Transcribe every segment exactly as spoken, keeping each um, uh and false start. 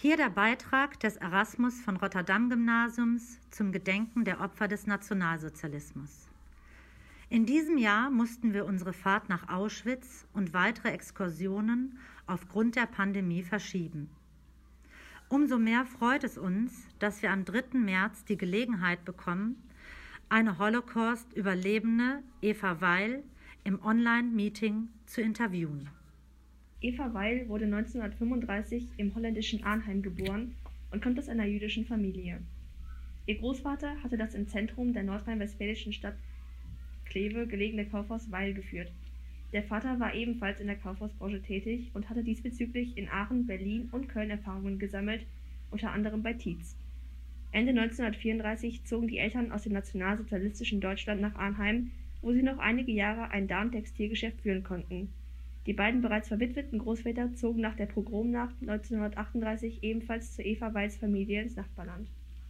Hier der Beitrag des Erasmus von Rotterdam-Gymnasiums zum Gedenken der Opfer des Nationalsozialismus. In diesem Jahr mussten wir unsere Fahrt nach Auschwitz und weitere Exkursionen aufgrund der Pandemie verschieben. Umso mehr freut es uns, dass wir am dritten März die Gelegenheit bekommen, eine Holocaust-Überlebende, Eva Weil, im Online-Meeting zu interviewen. Eva Weil wurde neunzehnhundertfünfunddreißig im holländischen Arnhem geboren und kommt aus einer jüdischen Familie. Ihr Großvater hatte das im Zentrum der nordrhein-westfälischen Stadt Kleve gelegene Kaufhaus Weil geführt. Der Vater war ebenfalls in der Kaufhausbranche tätig und hatte diesbezüglich in Aachen, Berlin und Köln Erfahrungen gesammelt, unter anderem bei Tietz. Ende neunzehnhundertvierunddreißig zogen die Eltern aus dem nationalsozialistischen Deutschland nach Arnhem, wo sie noch einige Jahre ein Darm-Textilgeschäft führen konnten. Die beiden bereits verwitweten Großväter zogen nach der Pogromnacht neunzehnhundertachtunddreißig ebenfalls zu Eva Weils Familie ins Nachbarland.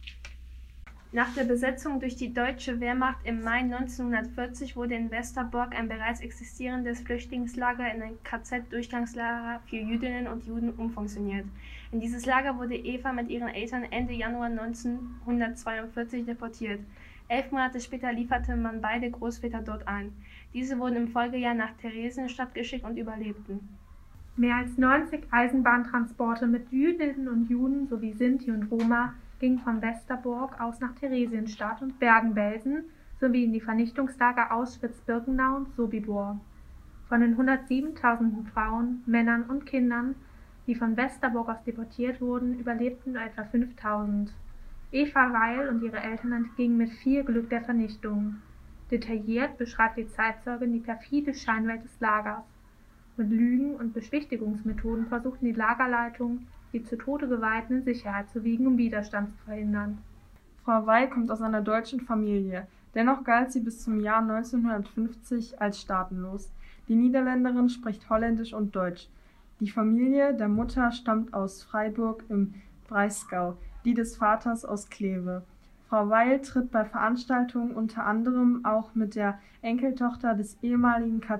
Nach der Besetzung durch die deutsche Wehrmacht im Mai neunzehnhundertvierzig wurde in Westerbork ein bereits existierendes Flüchtlingslager in ein K Z-Durchgangslager für Jüdinnen und Juden umfunktioniert. In dieses Lager wurde Eva mit ihren Eltern Ende Januar neunzehnhundertzweiundvierzig deportiert. Elf Monate später lieferte man beide Großväter dort ein. Diese wurden im Folgejahr nach Theresienstadt geschickt und überlebten. Mehr als neunzig Eisenbahntransporte mit Jüdinnen und Juden sowie Sinti und Roma gingen von Westerbork aus nach Theresienstadt und Bergen-Belsen sowie in die Vernichtungslager Auschwitz-Birkenau und Sobibor. Von den hundertsiebentausend Frauen, Männern und Kindern, die von Westerbork aus deportiert wurden, überlebten nur etwa fünftausend. Eva Weil und ihre Eltern entgingen mit viel Glück der Vernichtung. Detailliert beschreibt die Zeitzeugin die perfide Scheinwelt des Lagers. Mit Lügen und Beschwichtigungsmethoden versuchten die Lagerleitungen, die zu Tode Geweihten in Sicherheit zu wiegen, um Widerstand zu verhindern. Frau Weil kommt aus einer deutschen Familie. Dennoch galt sie bis zum Jahr neunzehnhundertfünfzig als staatenlos. Die Niederländerin spricht Holländisch und Deutsch. Die Familie der Mutter stammt aus Freiburg im Breisgau, die des Vaters aus Kleve. Frau Weil tritt bei Veranstaltungen unter anderem auch mit der Enkeltochter des ehemaligen K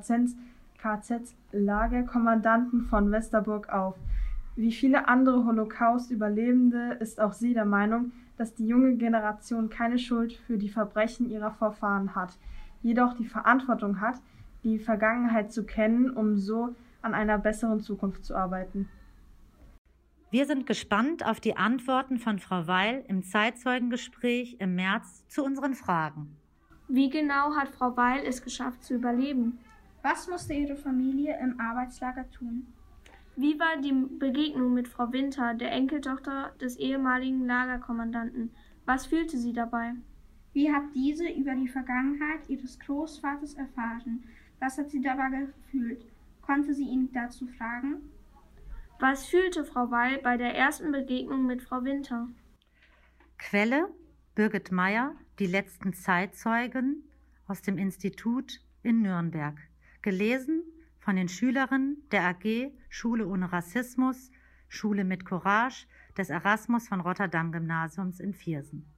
Z-Lagerkommandanten von Westerbork auf. Wie viele andere Holocaust-Überlebende ist auch sie der Meinung, dass die junge Generation keine Schuld für die Verbrechen ihrer Vorfahren hat, jedoch die Verantwortung hat, die Vergangenheit zu kennen, um so an einer besseren Zukunft zu arbeiten. Wir sind gespannt auf die Antworten von Frau Weil im Zeitzeugengespräch im März zu unseren Fragen. Wie genau hat Frau Weil es geschafft zu überleben? Was musste ihre Familie im Arbeitslager tun? Wie war die Begegnung mit Frau Winter, der Enkeltochter des ehemaligen Lagerkommandanten? Was fühlte sie dabei? Wie hat diese über die Vergangenheit ihres Großvaters erfahren? Was hat sie dabei gefühlt? Konnte sie ihn dazu fragen? Was fühlte Frau Weil bei der ersten Begegnung mit Frau Winter? Quelle: Birgit Meyer, Die letzten Zeitzeugen aus dem Institut in Nürnberg. Gelesen von den Schülerinnen der A G Schule ohne Rassismus, Schule mit Courage des Erasmus von Rotterdam-Gymnasiums in Viersen.